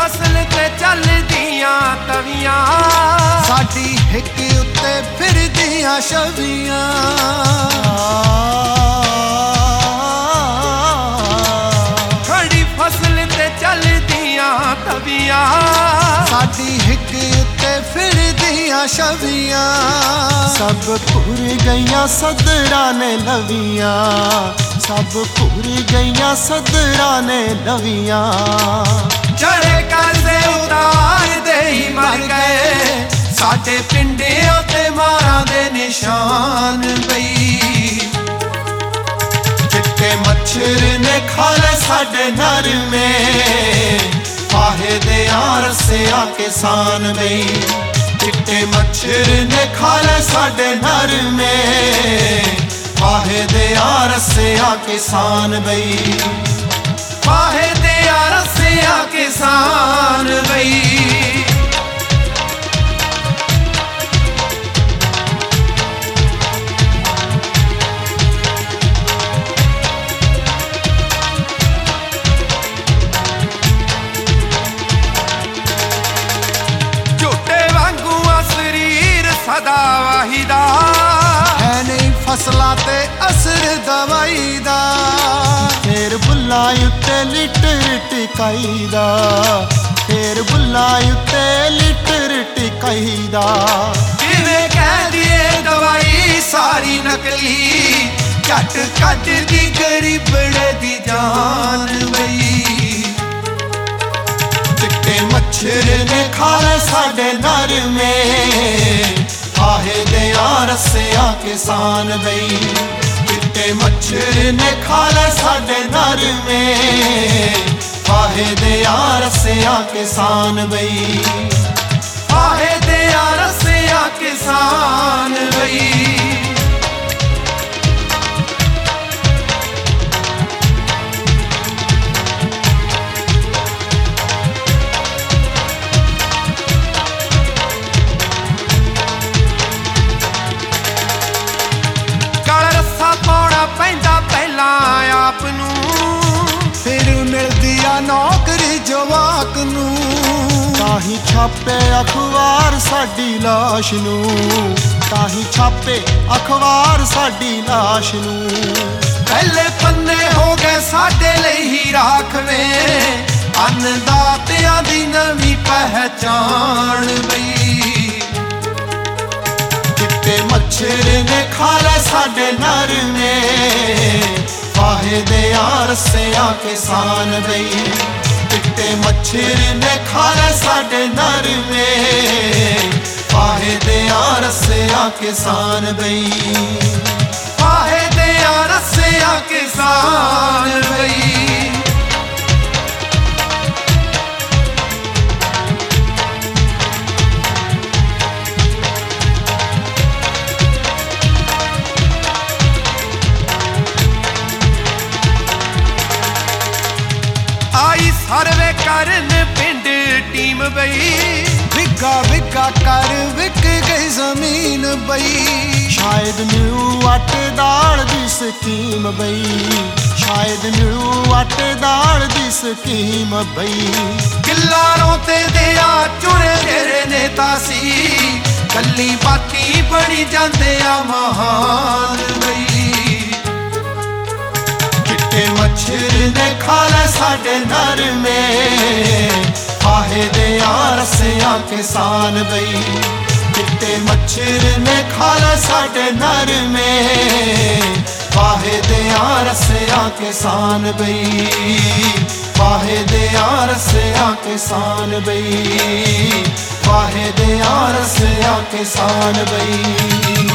फसल ते चलदियां तवियां साडी हिक उत्ते फिरदियां छवियां खड़ी फसल ते चलदियां तवियां साडी हिक उत्ते फिरदियां छवियां सब भुर गईयां सदरां ने लवियां सब भुर गईयां सदरां ने लवियां चढ़े कर्जे उतार दे ही मर गए साडे पिंडियां ते मारां दे निशान बई चिट्टे मच्छर ने खा ले साडे नर में फाहे दे रस्सियां किसान बई चिट्टे मच्छर ने खा ले साडे नर में फाहे दे रस्सियां किसान बई फाहे दे रस्सियां किसान बई सदा वाहिदा है नहीं फसलां ते असर दवाई दा फिर बुल्ला उत्ते लिटर टिकाई दा फिर बुल्ला उत्ते लिटर टिकाई दा जिवें कह दिए दवाई सारी नकली झट कट दी गरीबड़े दी जान बई चिट्टे मच्छर ने खा ले साडे नर में फाहे दे रस्सियां किसान बई चिट्टे मच्छर ने खा ले साडे नर में फाहे दे रस्सियां किसान बई फाहे दे रस्सियां किसान बई आप फिर मिलदी आ नौकरी जवाक नूं ताही छापे अखबार साडी लाश नूं ताही छापे अखबार साडी लाश नूं पहले पन्ने हो गए साडे लई ही राखवें अन्नदातियां दी नवीं पहचान बई चिट्टे मच्छर ने खा ले साडे नर में फाहे दे रस्सियां किसान बई चिट्टे मच्छर ने खा ले साडे नर में फाहे दे रस्सियां किसान बई फाहे दे रस्सियां किसान बई आई सर्वे करन पिंड टीम बई बिगा बिगा कर विक गई जमीन बई शायद मिलू आटे दाल दी स्कीम बई शायद मिलू आटे दाल दी स्कीम बई किल्लारों ते दिया चुने तेरे नेता सी गल्ली बाती बड़ी जांदे आ महान बई चिट्टे मच्छर ने खा ले साडे नर में फाहे दे रस्सियां किसान बई चिट्टे मच्छर ने खा ले साडे नर में फाहे दे रस्सियां किसान बई फाहे दे रस्सियां किसान बई फाहे दे रस्सियां किसान बई।